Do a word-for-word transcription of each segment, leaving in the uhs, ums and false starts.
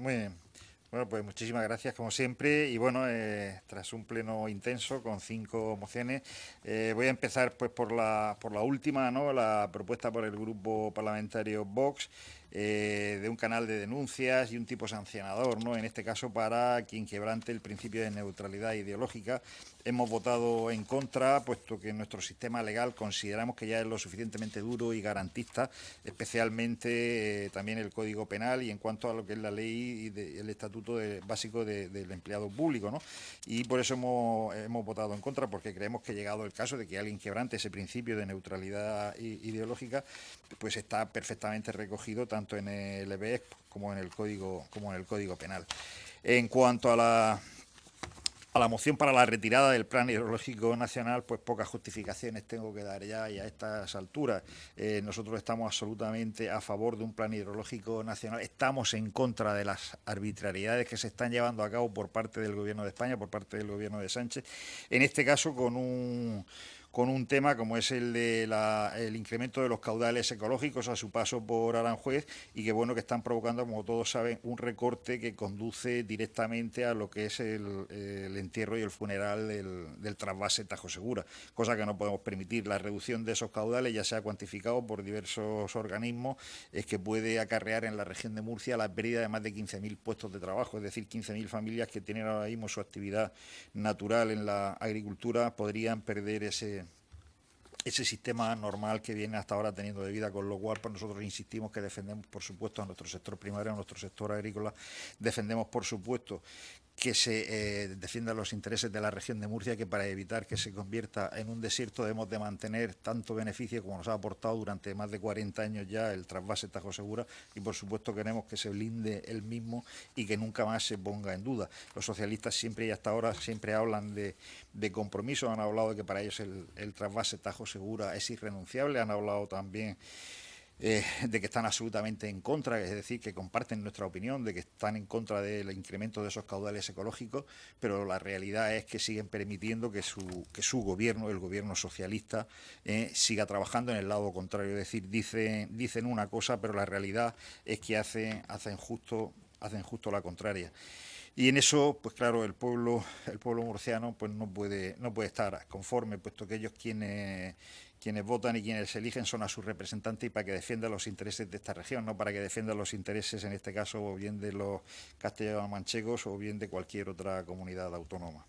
Muy bien. Bueno, pues muchísimas gracias como siempre y bueno, eh, tras un pleno intenso con cinco mociones, eh, voy a empezar pues por la, por la última, ¿no? La propuesta por el grupo parlamentario Vox, eh, de un canal de denuncias y un tipo sancionador, ¿no? En este caso para quien quebrante el principio de neutralidad ideológica. Hemos votado en contra, puesto que nuestro sistema legal consideramos que ya es lo suficientemente duro y garantista, especialmente eh, también el Código Penal y en cuanto a lo que es la ley y de, el estatuto de, básico de, del empleado público, ¿no? Y por eso hemos, hemos votado en contra, porque creemos que llegado el caso de que alguien quebrante ese principio de neutralidad ideológica, pues está perfectamente recogido tanto en el E B E como en el Código, como en el Código Penal. En cuanto a la a la moción para la retirada del Plan Hidrológico Nacional, pues pocas justificaciones tengo que dar ya y a estas alturas. Eh, nosotros estamos absolutamente a favor de un Plan Hidrológico Nacional. Estamos en contra de las arbitrariedades que se están llevando a cabo por parte del Gobierno de España, por parte del Gobierno de Sánchez. En este caso, con un con un tema como es el de la, el incremento de los caudales ecológicos a su paso por Aranjuez y que bueno que están provocando, como todos saben, un recorte que conduce directamente a lo que es el, el entierro y el funeral del, del trasvase Tajo Segura, cosa que no podemos permitir. La reducción de esos caudales ya se ha cuantificado por diversos organismos, es que puede acarrear en la región de Murcia la pérdida de más de quince mil puestos de trabajo, es decir, quince mil familias que tienen ahora mismo su actividad natural en la agricultura podrían perder ese ese sistema normal que viene hasta ahora teniendo de vida, con lo cual pues nosotros insistimos que defendemos por supuesto a nuestro sector primario, a nuestro sector agrícola, defendemos por supuesto que se eh, defiendan los intereses de la región de Murcia, que para evitar que se convierta en un desierto debemos de mantener tanto beneficio como nos ha aportado durante más de cuarenta años ya el trasvase Tajo Segura, y por supuesto queremos que se blinde el mismo y que nunca más se ponga en duda. Los socialistas siempre y hasta ahora siempre hablan de, de compromiso, han hablado de que para ellos el, el trasvase Tajo Segura es irrenunciable, han hablado también eh, de que están absolutamente en contra, es decir, que comparten nuestra opinión, de que están en contra del incremento de esos caudales ecológicos, pero la realidad es que siguen permitiendo que su, que su gobierno, el gobierno socialista, eh, siga trabajando en el lado contrario. Es decir, dicen, dicen una cosa, pero la realidad es que hacen, hacen, justo, hacen justo la contraria. Y en eso, pues claro, el pueblo, el pueblo murciano pues no puede, no puede estar conforme, puesto que ellos quienes, quienes votan y quienes eligen son a sus representantes y para que defiendan los intereses de esta región, no para que defiendan los intereses, en este caso, o bien de los castellanos manchegos o bien de cualquier otra comunidad autónoma.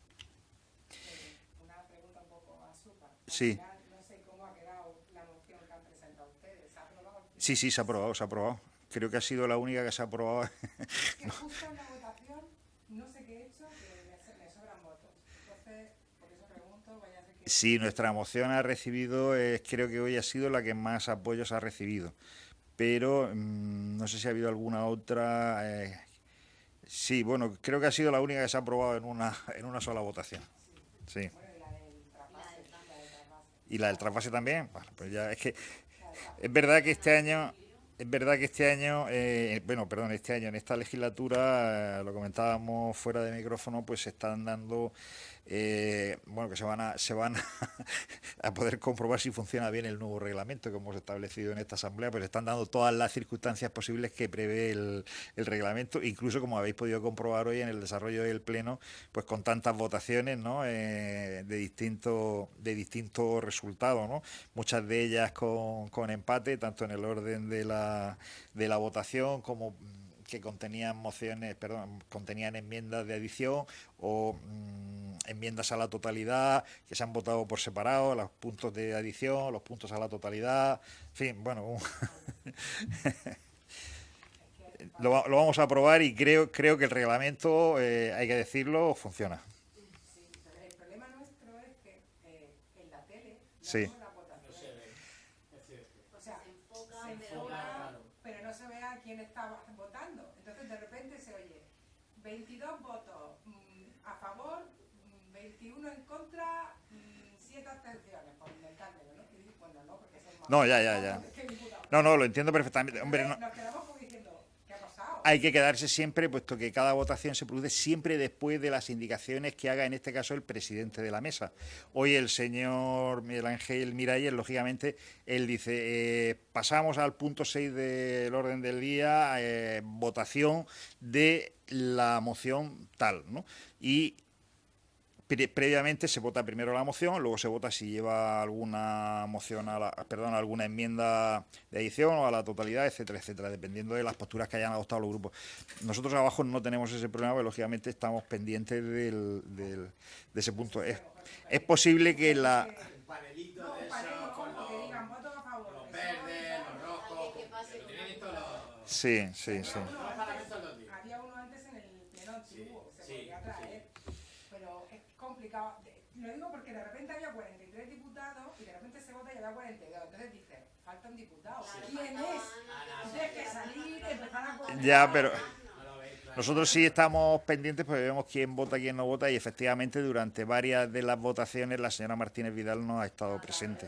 Eh, una pregunta un poco a Supa. Al Sí, final, no sé cómo ha quedado la moción que han presentado ustedes. ¿Se ha aprobado al sí, final? sí, se ha aprobado, se ha aprobado. Creo que ha sido la única que se ha aprobado. Es que justo en la votación no sé qué he hecho, que me, me sobran votos. Entonces, por eso pregunto, vaya a ser que... Sí, nuestra moción ha recibido, eh, creo que hoy ha sido la que más apoyos ha recibido. Pero mmm, no sé si ha habido alguna otra. Eh, sí, bueno, creo que ha sido la única que se ha aprobado en una, en una sola votación. Sí. Sí. Bueno, y la del trasvase, y la del trasvase. ¿Y la del trasvase también? Bueno, pues ya es que La del es trasvase. verdad que este año, es verdad que este año, eh, bueno, perdón, este año, en esta legislatura, eh, lo comentábamos fuera de micrófono, pues se están dando, eh, bueno, que se van a, se van a poder comprobar si funciona bien el nuevo reglamento que hemos establecido en esta asamblea, pues están dando todas las circunstancias posibles que prevé el, el reglamento, incluso como habéis podido comprobar hoy en el desarrollo del pleno, pues con tantas votaciones, ¿no? Eh, de distintos de distintos resultados, ¿no? Muchas de ellas con, con empate, tanto en el orden de la, de la votación como que contenían mociones, perdón, contenían enmiendas de adición o mmm, enmiendas a la totalidad que se han votado por separado, los puntos de adición, los puntos a la totalidad, en fin, bueno, un, Es que lo, lo, vamos a aprobar y creo, creo que el reglamento, eh, hay que decirlo, funciona. sí, pero el problema nuestro es que eh, en la tele no Sí. vemos las No se votaciones. ve, es cierto. O sea, Se enfoca, se Se pero enfoca, enfoca, claro. pero no se ve a quién está votando. Entonces de repente se oye veintidós votos mmm, a favor, mmm, veintiuno en contra, mmm, siete abstenciones, por inventármelo, ¿no? Y dices, bueno, no, porque es el más No, ya, ya, votado, ya. porque es que el diputado. No, no, lo entiendo perfectamente. Hombre, Entonces no. nos quedamos como diciendo, ¿qué ha pasado? hay que quedarse siempre, puesto que cada votación se produce siempre después de las indicaciones que haga, en este caso, el presidente de la mesa. Hoy el señor Miguel Ángel Miralles, lógicamente, él dice, eh, pasamos al punto seis del orden del día, eh, votación de la moción tal, ¿no? Y previamente se vota primero la moción, luego se vota si lleva alguna moción a la, perdón, alguna enmienda de adición o a la totalidad, etcétera, etcétera, dependiendo de las posturas que hayan adoptado los grupos. Nosotros abajo no tenemos ese problema, pero lógicamente estamos pendientes del, del, de ese punto. Es, es posible que la... Un panelito de eso con los, los verdes, los rojos, que lo tienen esto los... Sí, sí, sí. Había uno antes en el pleno antiguo, se podía traer, pero es complicado. Lo digo porque de repente había cuarenta y tres diputados y de repente se vota y había cuarenta y dos. Entonces dices, falta un diputado. ¿Quién es? Tienes que salir, empezar a contar. Ya, pero... Nosotros sí estamos pendientes porque vemos quién vota, quién no vota, y efectivamente durante varias de las votaciones la señora Martínez Vidal no ha estado presente.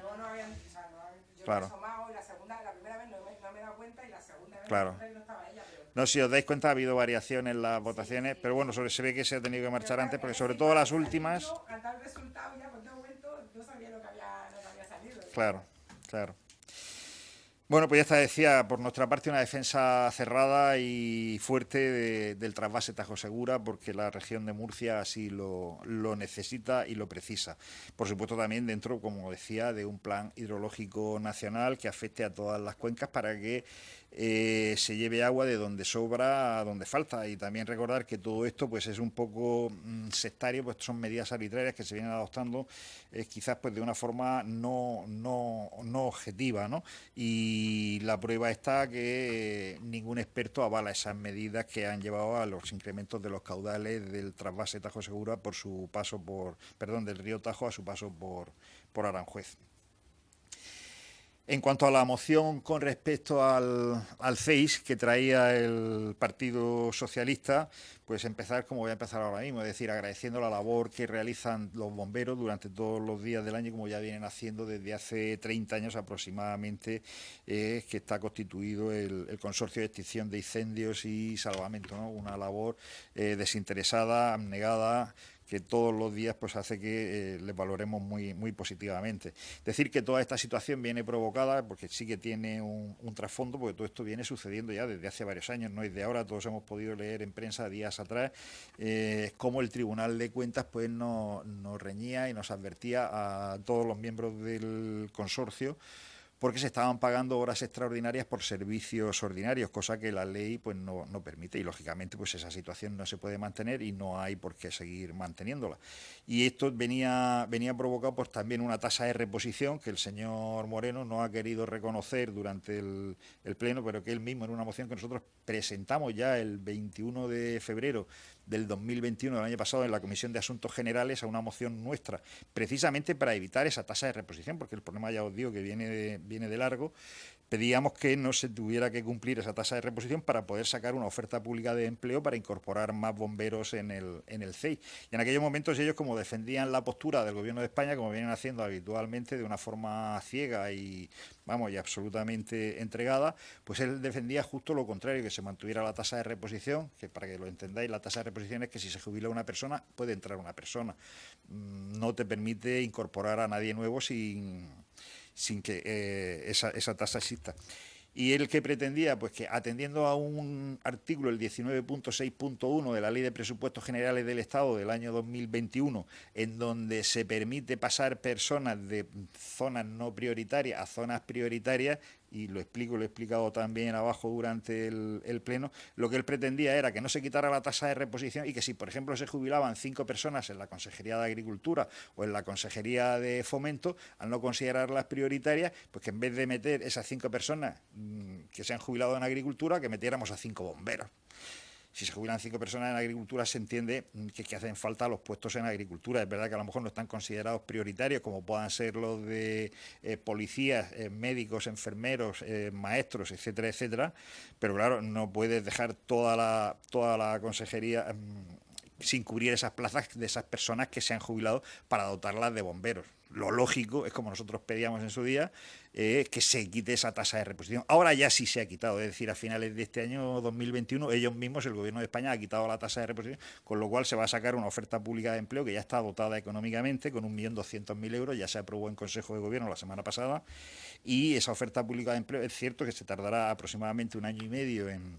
Claro. La segunda, la primera vez no me, no me he dado cuenta y la segunda vez claro. no estaba ella. Pero... No, si os dais cuenta ha habido variaciones en las votaciones, sí, sí, pero bueno, sobre, se ve que se ha tenido que marchar antes, porque sobre todo las últimas... Al resultado ya cuando he vuelto no sabía lo que había, lo que había salido. Claro, claro. Bueno, pues ya está, decía, por nuestra parte una defensa cerrada y fuerte de, del trasvase Tajo Segura, porque la región de Murcia así lo, lo necesita y lo precisa. Por supuesto también dentro, como decía, de un plan hidrológico nacional que afecte a todas las cuencas para que eh, se lleve agua de donde sobra a donde falta. Y también recordar que todo esto pues es un poco mmm, sectario, pues son medidas arbitrarias que se vienen adoptando eh, quizás pues de una forma no, no, no objetiva, ¿no? Y Y la prueba está que ningún experto avala esas medidas que han llevado a los incrementos de los caudales del trasvase Tajo Segura por su paso por, perdón, del río Tajo a su paso por, por Aranjuez. En cuanto a la moción con respecto al, al C E I S que traía el Partido Socialista, pues empezar como voy a empezar ahora mismo, es decir, agradeciendo la labor que realizan los bomberos durante todos los días del año, como ya vienen haciendo desde hace treinta años aproximadamente, eh, que está constituido el, el Consorcio de Extinción de Incendios y Salvamento, ¿no? Una labor eh, desinteresada, abnegada, que todos los días pues hace que eh, les valoremos muy, muy positivamente. Decir que toda esta situación viene provocada, porque sí que tiene un, un trasfondo, porque todo esto viene sucediendo ya desde hace varios años, no es de ahora, todos hemos podido leer en prensa días atrás, eh, cómo el Tribunal de Cuentas pues nos, nos reñía y nos advertía a todos los miembros del consorcio porque se estaban pagando horas extraordinarias por servicios ordinarios, cosa que la ley pues no, no permite, y lógicamente pues esa situación no se puede mantener y no hay por qué seguir manteniéndola. Y esto venía, venía provocado pues también una tasa de reposición que el señor Moreno no ha querido reconocer durante el, el pleno, pero que él mismo en una moción que nosotros presentamos ya el veintiuno de febrero del dos mil veintiuno, del año pasado, en la Comisión de Asuntos Generales, a una moción nuestra, precisamente para evitar esa tasa de reposición, porque el problema, ya os digo, que viene de, viene de largo. Pedíamos que no se tuviera que cumplir esa tasa de reposición para poder sacar una oferta pública de empleo para incorporar más bomberos en el, en el C E I. Y en aquellos momentos ellos, como defendían la postura del Gobierno de España, como vienen haciendo habitualmente de una forma ciega y, vamos, y absolutamente entregada, pues él defendía justo lo contrario, que se mantuviera la tasa de reposición, que para que lo entendáis, la tasa de reposición es que si se jubila una persona, puede entrar una persona. No te permite incorporar a nadie nuevo sin... sin que eh, esa, esa tasa exista. Y él que pretendía, pues que atendiendo a un artículo, el diecinueve punto seis punto uno de la Ley de Presupuestos Generales del Estado del año dos mil veintiuno, en donde se permite pasar personas de zonas no prioritarias a zonas prioritarias, y lo explico, lo he explicado también abajo durante el, el pleno, lo que él pretendía era que no se quitara la tasa de reposición y que si, por ejemplo, se jubilaban cinco personas en la Consejería de Agricultura o en la Consejería de Fomento, al no considerarlas prioritarias, pues que en vez de meter esas cinco personas mmm, que se han jubilado en Agricultura, que metiéramos a cinco bomberos. Si se jubilan cinco personas en agricultura, se entiende que, que hacen falta los puestos en agricultura. Es verdad que a lo mejor no están considerados prioritarios, como puedan ser los de eh, policías, eh, médicos, enfermeros, eh, maestros, etcétera, etcétera. Pero claro, no puedes dejar toda la, toda la consejería... Eh, sin cubrir esas plazas de esas personas que se han jubilado para dotarlas de bomberos. Lo lógico es, como nosotros pedíamos en su día, eh, que se quite esa tasa de reposición. Ahora ya sí se ha quitado, es decir, a finales de este año dos mil veintiuno, ellos mismos, el Gobierno de España, ha quitado la tasa de reposición, con lo cual se va a sacar una oferta pública de empleo que ya está dotada económicamente con un millón doscientos mil euros, ya se aprobó en Consejo de Gobierno la semana pasada, y esa oferta pública de empleo es cierto que se tardará aproximadamente un año y medio en...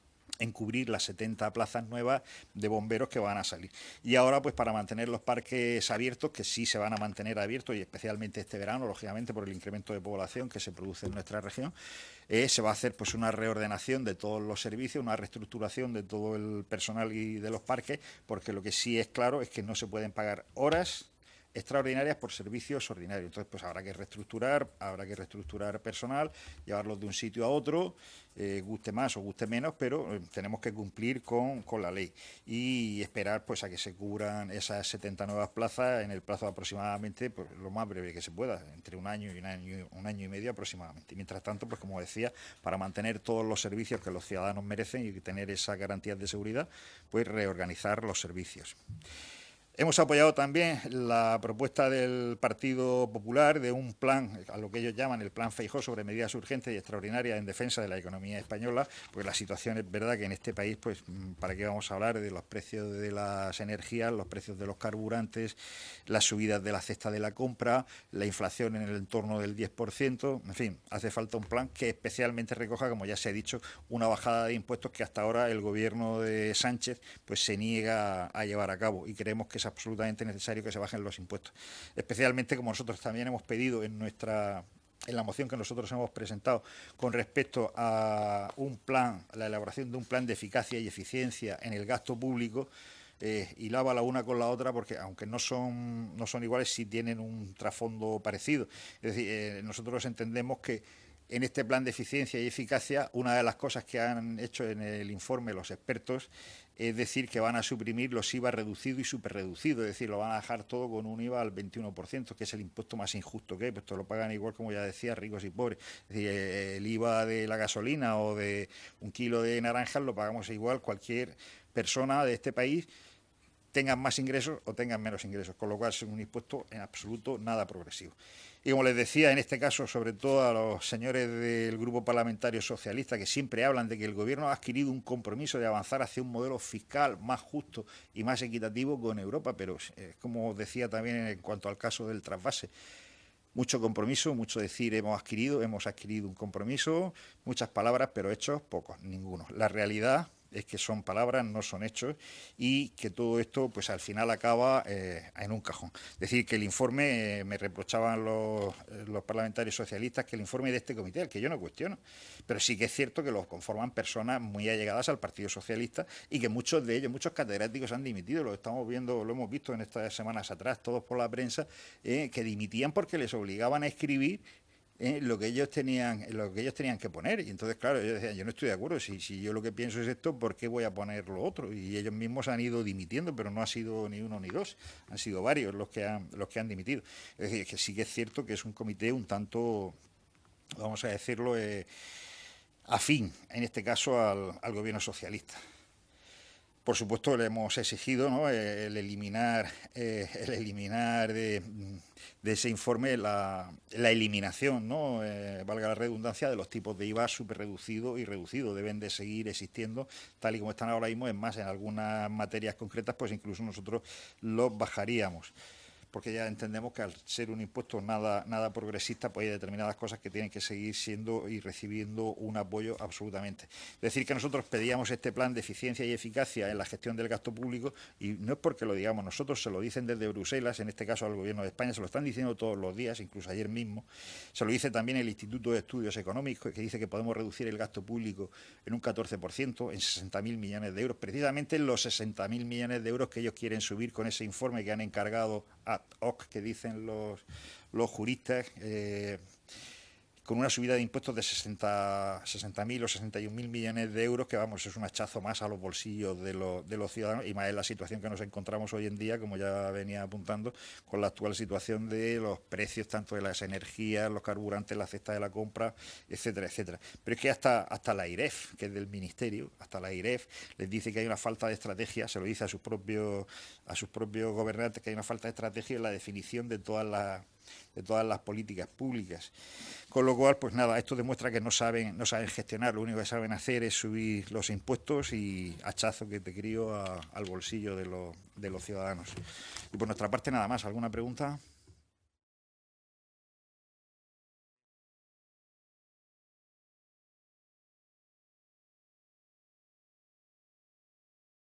en cubrir las setenta plazas nuevas de bomberos que van a salir. Y ahora, pues para mantener los parques abiertos, que sí se van a mantener abiertos, y especialmente este verano, lógicamente, por el incremento de población que se produce en nuestra región, eh, se va a hacer pues una reordenación de todos los servicios, una reestructuración de todo el personal y de los parques, porque lo que sí es claro es que no se pueden pagar horas extraordinarias por servicios ordinarios. Entonces, pues habrá que reestructurar, habrá que reestructurar personal, llevarlos de un sitio a otro, eh, guste más o guste menos, pero eh, tenemos que cumplir con, con la ley y esperar pues a que se cubran esas setenta nuevas plazas en el plazo de aproximadamente pues, lo más breve que se pueda, entre un año y un año, un año y medio aproximadamente. Y mientras tanto, pues como decía, para mantener todos los servicios que los ciudadanos merecen y tener esas garantías de seguridad, pues reorganizar los servicios. Hemos apoyado también la propuesta del Partido Popular de un plan, a lo que ellos llaman el Plan Feijóo, sobre medidas urgentes y extraordinarias en defensa de la economía española, porque la situación es verdad que en este país, pues, ¿para qué vamos a hablar de los precios de las energías, los precios de los carburantes, las subidas de la cesta de la compra, la inflación en el entorno del diez por ciento? En fin, hace falta un plan que especialmente recoja, como ya se ha dicho, una bajada de impuestos que hasta ahora el gobierno de Sánchez pues se niega a llevar a cabo, y creemos que esa absolutamente necesario que se bajen los impuestos, especialmente como nosotros también hemos pedido en nuestra en la moción que nosotros hemos presentado con respecto a un plan, la elaboración de un plan de eficacia y eficiencia en el gasto público. Eh, hilaba la una con la otra porque aunque no son no son iguales, sí tienen un trasfondo parecido. Es decir, eh, nosotros entendemos que en este plan de eficiencia y eficacia, una de las cosas que han hecho en el informe los expertos es decir que van a suprimir los I V A reducido y superreducido, es decir, lo van a dejar todo con un I V A al veintiuno por ciento, que es el impuesto más injusto que hay, pues esto lo pagan igual, como ya decía, ricos y pobres. Es decir, el I V A de la gasolina o de un kilo de naranjas lo pagamos igual cualquier persona de este país, tengan más ingresos o tengan menos ingresos, con lo cual es un impuesto en absoluto nada progresivo. Y como les decía, en este caso, sobre todo a los señores del Grupo Parlamentario Socialista, que siempre hablan de que el Gobierno ha adquirido un compromiso de avanzar hacia un modelo fiscal más justo y más equitativo con Europa, pero eh, como decía también en cuanto al caso del trasvase, mucho compromiso, mucho decir hemos adquirido, hemos adquirido un compromiso, muchas palabras, pero hechos pocos, ninguno. La realidad es que son palabras, no son hechos, y que todo esto pues al final acaba eh, en un cajón. Es decir, que el informe, eh, me reprochaban los, los parlamentarios socialistas, que el informe de este comité, al que yo no cuestiono, pero sí que es cierto que lo conforman personas muy allegadas al Partido Socialista y que muchos de ellos, muchos catedráticos han dimitido, lo estamos viendo, lo hemos visto en estas semanas atrás, todos por la prensa, eh, que dimitían porque les obligaban a escribir Eh, lo que ellos tenían lo que ellos tenían que poner, y entonces claro, ellos decían, yo no estoy de acuerdo, si, si yo lo que pienso es esto, ¿por qué voy a poner lo otro? Y ellos mismos han ido dimitiendo, pero no ha sido ni uno ni dos, han sido varios los que han los que han dimitido. Es decir, que sí que es cierto que es un comité un tanto, vamos a decirlo, eh, afín, en este caso al, al gobierno socialista. Por supuesto, le hemos exigido, ¿no?, el eliminar, eh, el eliminar de, de ese informe la, la eliminación, ¿no?, eh, valga la redundancia, de los tipos de I V A superreducido y reducido. Deben de seguir existiendo tal y como están ahora mismo. Es más, en algunas materias concretas, pues incluso nosotros los bajaríamos, porque ya entendemos que al ser un impuesto nada, nada progresista, pues hay determinadas cosas que tienen que seguir siendo y recibiendo un apoyo absolutamente. Es decir, que nosotros pedíamos este plan de eficiencia y eficacia en la gestión del gasto público, y no es porque lo digamos nosotros, se lo dicen desde Bruselas, en este caso al Gobierno de España, se lo están diciendo todos los días, incluso ayer mismo. Se lo dice también el Instituto de Estudios Económicos, que dice que podemos reducir el gasto público en un catorce por ciento, en sesenta mil millones de euros, precisamente en los sesenta mil millones de euros que ellos quieren subir con ese informe que han encargado ad hoc, que dicen los, los juristas, eh, con una subida de impuestos de sesenta mil o sesenta y un mil millones de euros, que vamos, es un hachazo más a los bolsillos de los, de los ciudadanos, y más en la situación que nos encontramos hoy en día, como ya venía apuntando, con la actual situación de los precios tanto de las energías, los carburantes, la cesta de la compra, etcétera, etcétera. Pero es que hasta, hasta la AIREF, que es del Ministerio, hasta la AIREF les dice que hay una falta de estrategia, se lo dice a sus propios, a sus propios gobernantes, que hay una falta de estrategia en la definición de todas las de todas las políticas públicas. Con lo cual, pues nada, esto demuestra que no saben, no saben gestionar, lo único que saben hacer es subir los impuestos y hachazo que te crío a, al bolsillo de los, de los ciudadanos. Y por nuestra parte nada más, ¿alguna pregunta?